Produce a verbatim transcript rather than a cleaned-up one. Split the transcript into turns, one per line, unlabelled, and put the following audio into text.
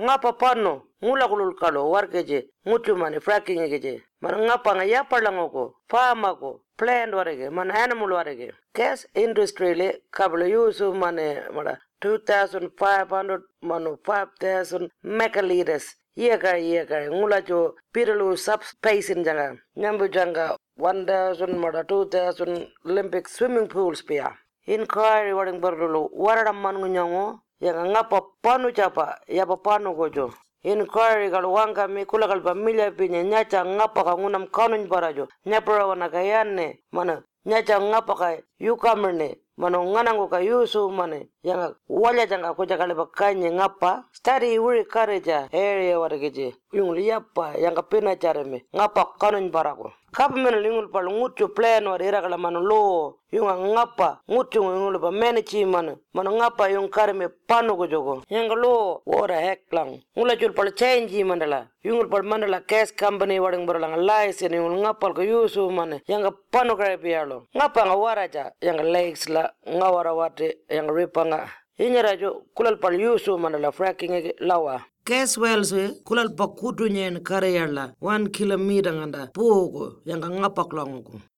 ngapa pano ngula kulul kalo warkeje ngutu mani fracking geje man ngapa nga ya parlango farma ko plant warege man animal warege gas industry le kablo yusu mane mara two thousand five hundred mano five thousand megaliters yega yega ngula jo piralu subspace in janga nyambu janga one thousand mara two thousand olympic swimming pools pia inquiry waring berdulu warada man ngunyango yang ngapa panu chapa ya panu gojo inquiry gal wanga mi kula gal familia pinya nyacha ngapa ka ngunam kanun barajo nyapra wana kayanne mana nyacha ngapa ka yukamerne mano nganango ka yusu mane yang wala janga ko jagale bakanye ngapa study wuri kareja area wargeje yung liyapa yang ka pina chareme ngapa kanun barago kap men lingul pal ngutu plan war ira kala mano lo yung ngapa ngutu ngul ba menechi man mano ngapa yung karme panu go jogo yang lo wora heklang ngula jul pal change mandala yung pal mandala gas company wading berlang license yung ngapal ko yusu man yang panu kare pialo ngapa ngawaraja yang legs la ngawara wate yang ripanga inyarajo kulal pal yusu mandala fracking lawa gas wells kulal pakutu nyen kareyala one kilometer nganda pogo yang ngapak longo